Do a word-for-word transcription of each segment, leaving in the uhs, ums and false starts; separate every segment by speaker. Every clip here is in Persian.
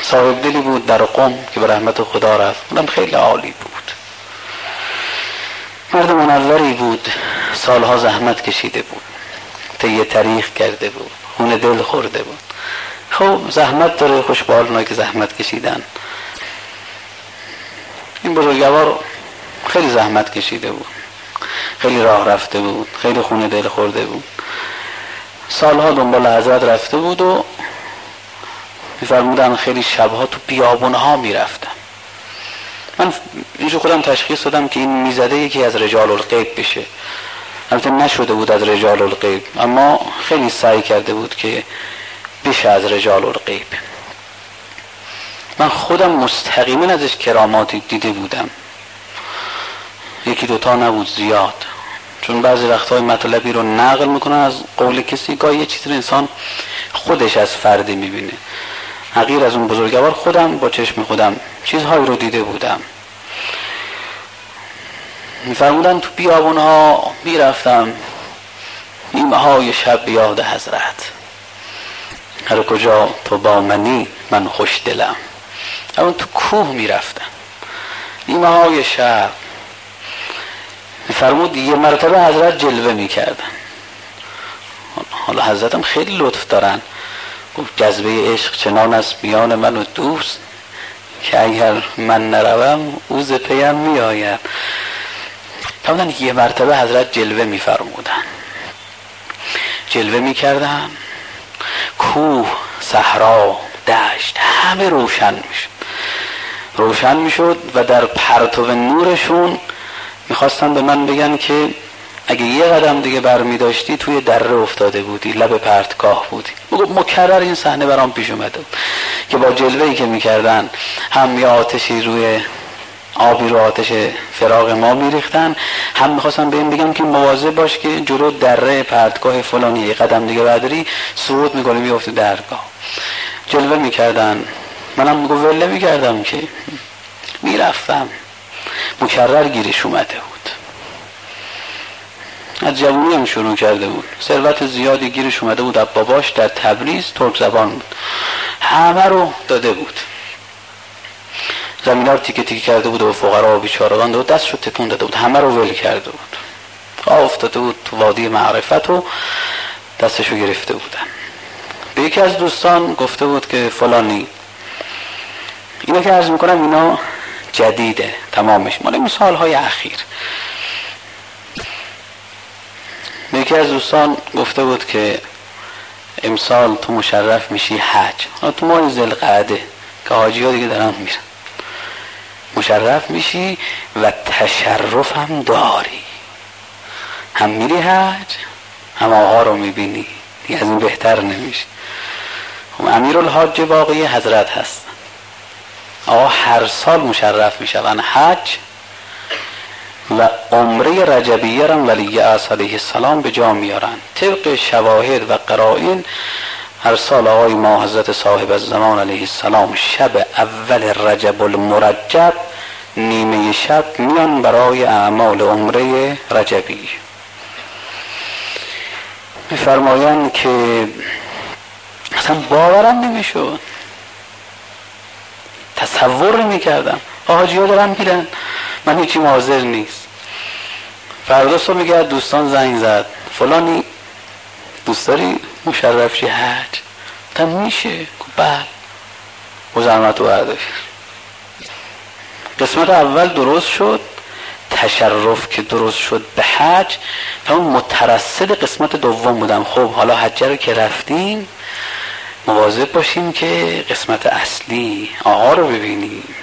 Speaker 1: صاحب دلی بود در قم که به رحمت خدا رفت. اونم خیلی عالی بود، مرد منوری بود، سالها زحمت کشیده بود، طی تاریخ کرده بود، خون دل خورده بود. خب زحمت داره، خوشبال اونایی که زحمت کشیدن. این بزرگوار خیلی زحمت کشیده بود، خیلی راه رفته بود، خیلی خون دل خورده بود، سالها دنبال حضرت رفته بود و میفرمودن خیلی شبها تو بیابونها میرفتن. من اینجا خودم تشخیص دادم که این میزده یکی از رجال الغیب بشه. البته نشده بود از رجال الغیب، اما خیلی سعی کرده بود که بشه از رجال الغیب. من خودم مستقیما ازش کراماتی دیده بودم، یکی دوتا نبود، زیاد. چون بعضی وقتهای مطلبی رو نقل میکنن از قول کسی، گاهی یه چیزی رو انسان خودش از فردی میبینه. غیر از اون بزرگوار خودم با چشم خودم چیزهایی رو دیده بودم. میفرمودن تو بیابونها میرفتم، نیمه های شب یاد حضرت، هر کجا تو با منی من خوش دلم. اما تو کوه میرفتم نیمه های شب. میفرمود یه مرتبه حضرت جلوه میکردن. حالا حضرت هم خیلی لطف دارن، گفت جذبه عشق چنان است میان من و دوست که اگر من نروم او ز پیم میآید. فرمودن یه مرتبه حضرت جلوه میفرمودن، جلوه میکردن، کوه، صحرا، دشت همه روشن میشد روشن میشد و در پرتو نورشون میخواستن به من بگن که اگه یه قدم دیگه برمی داشتی توی دره افتاده بودی، لب پرتگاه بودی. مکرر این صحنه برام پیش اومده بود که با جلوه‌ای که میکردن هم یه آتشی روی آبی رو آتش فراق ما میریختن، هم میخواستن به این بگم که مواظب باش که جلو دره پرتگاه فلانی یه قدم دیگه برداری سقوط میکنی میافتی درگاه. جلوه میکردن، منم میگو وله میکردم که میرفتم. مکرر گیرش اومده بود، از جوانی هم شروع کرده بود، ثروت زیادی گیرش اومده بود. از باباش در تبریز ترک زبان بود، همه رو داده بود، زمین ها رو تیکه تیکه کرده بود و فقرا و بیچارگان داد، دست رو تکون داده بود، همه رو ول کرده بود. افتاده بود تو وادی معرفت و دستشو گرفته بودن. به یکی از دوستان گفته بود که فلانی، اینا که عرض میکنم اینا جدیده تمامش، مال این سالهای اخیر. به یکی از دوستان گفته بود که امسال تو مشرف میشی حج، تو ماه ذوالقعده که حاجی ها دیگه دارن میرن، مشرف میشی و تشرف هم داری، هم میری حج هم آقا رو میبینی، دیگه از این بهتر نمیشه. امیر الحاج واقعی حضرت هست، آقا هر سال مشرف میشون حج و عمره رجبیه را ولی عصر علیه السلام به جا میارن. طبق شواهد و قرائن هر سال آقای ما حضرت صاحب الزمان علیه السلام شب اول رجب المرجب نیمه شب میان برای اعمال عمره رجبی. میفرمایند که اصلا باورم نمیشد، تصور نمیکردم حاجی ها دارن میرن، من هیچی حاضر نیست. فردا صبح میگه دوستان زنگ زد فلانی دوست داری مشرف شی حج؟ تا میشه بله و زحمت و برداشت. قسمت اول درست شد، تشرف که درست شد به حج، تا اون مترصد قسمت دوم بودم. خب حالا حج رو که رفتیم مواظب باشیم که قسمت اصلی آقا رو ببینیم.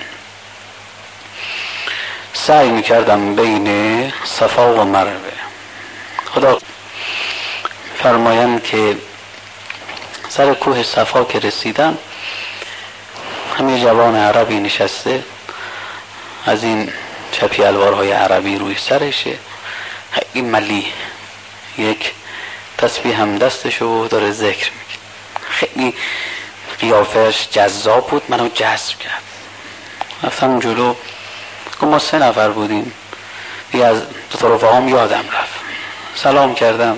Speaker 1: سعی میکردم بین صفا و مروه. خدا فرمایند که سر کوه صفا که رسیدم، همین جوان عربی نشسته، از این چپی الوارهای عربی روی سرشه، این ملی یک تسبیح هم دستشو داره ذکر میکنه. خیلی قیافش جذاب بود، منو جذب کرد. رفتم جلو، ما سه نفر بودیم، دیگه از دو تا رفقام یادم رفت. سلام کردم،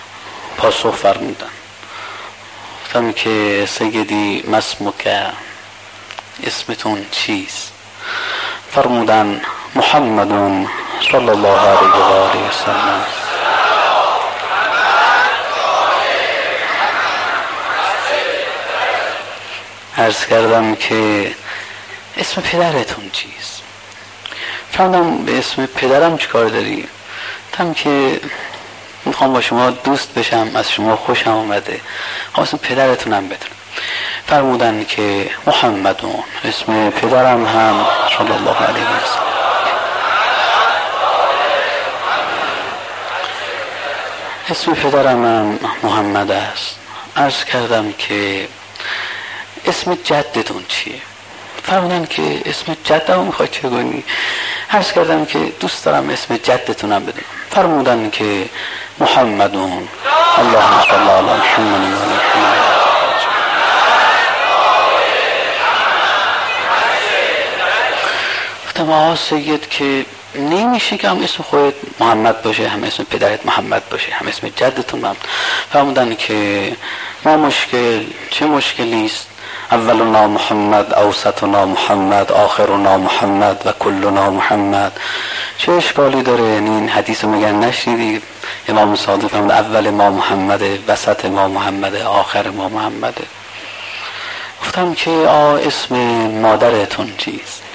Speaker 1: پاسخ فرمودن، گفتم که سیدی مسموکه، اسمتون چیست؟ فرمودن محمد صلی الله علیه و آله و سلم. عرض کردم که اسم پدرتون چیست؟ فرمودم به اسم پدرم چیکار داری؟ گفتم که میخوام با شما دوست بشم، از شما خوشم آمده، خواهم اسم پدرتونم بدونم. فرمودن که محمدون، اسم پدرم هم صلی الله علیه و سلم. اسم پدرم هم محمد است. عرض کردم که اسم جدتون چیه؟ فرمودن که اسم جدم میخوای چه کنی؟ عرض کردم که دوست دارم اسم جدتونم بدونم. فرمودن که محمدون، اللهم صل علی محمد و آل محمد. گفتم آقا سید که نمیشه که هم اسم خودت محمد باشه، هم اسم پدرت محمد باشه، هم اسم جدتون محمد. فرمودن که ما مشکل، چه مشکلی است؟ اولنا محمد، اوسطنا محمد، آخرنا محمد و کلنا محمد. چه اشکالی داره؟ یعنی این حدیث رو میگن نشنیدی؟ امام صادق فرمود اول ما محمده، وسط ما محمده، آخر ما محمده. گفتم که آ اسم مادرتون چیست؟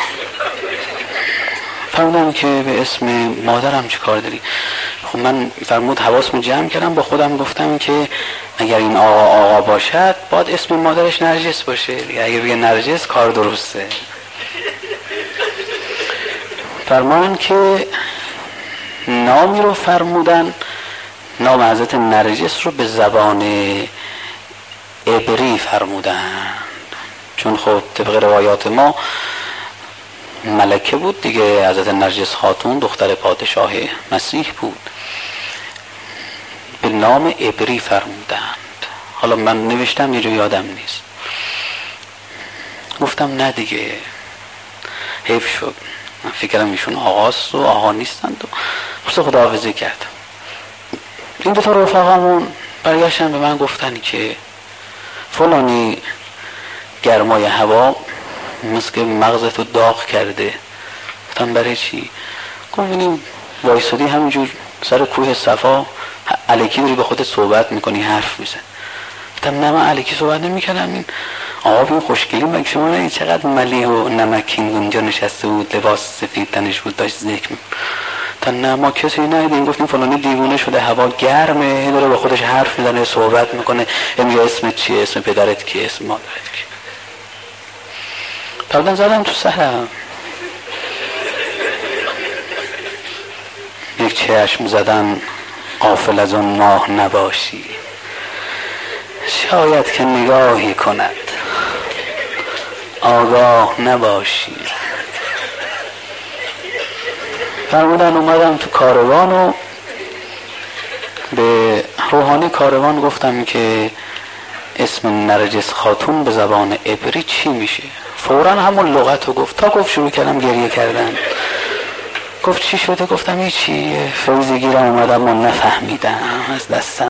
Speaker 1: فرمودم که به اسم مادرم چه کار داری؟ خب من فرمود حواسمو جمع کردم، با خودم گفتم که اگر این آقا آقا باشد باید اسم مادرش نرجس باشه، اگر بگه نرجس کار درسته. فرمان که نامی رو فرمودن، نام حضرت نرجس رو به زبان عبری فرمودن، چون خب طبق روایات ما ملکه بود دیگه، حضرت نرجس خاتون دختر پادشاه مسیح بود، به نام عبری فرمودند. حالا من نوشتم یه جو یادم نیست. گفتم نه دیگه حیف شد، من فکرم ایشون آقاست و آقا نیستند و بسه خداحافظی کردم. این دو تا رفقامون برگشتن به من گفتن که فلانی گرمای هوا مثل که مغزتو داغ کرده. گفتم برای چی؟ گفت ببینیم وایسادی همینجور سر کوه صفا الکی داری به خودت صحبت میکنی، حرف میزن. گفتم نه من الکی صحبت نمیکنم، این آقا این خوشگلی مگه شما نه چقدر ملیح و نمکین اونجا نشسته بود، لباس سفید تنش بود، داشت ذکر میکنه. تا نه ما کسی ندیدیم. گفتیم فلانی دیوونه شده، هوا گرمه، داره با خودش حرف میزنه، صحبت میکنه، میگه اسمت چیه، اسم پدرت کیه، اسم مادرت کیه. پردن زدم تو سرم، یک چشم زدن غافل از اون ماه نباشی، شاید که نگاهی کند آگاه نباشی. فرمودن اومدم تو کاروان و به روحانی کاروان گفتم که اسم نرجس خاتون به زبان عبری چی میشه؟ فوراً همون لغت رو گفت. تا گفت شروع کردم گریه کردن. گفت چی شده؟ گفتم هیچی، فیض گیرم اومدم و نفهمیدم، از دستم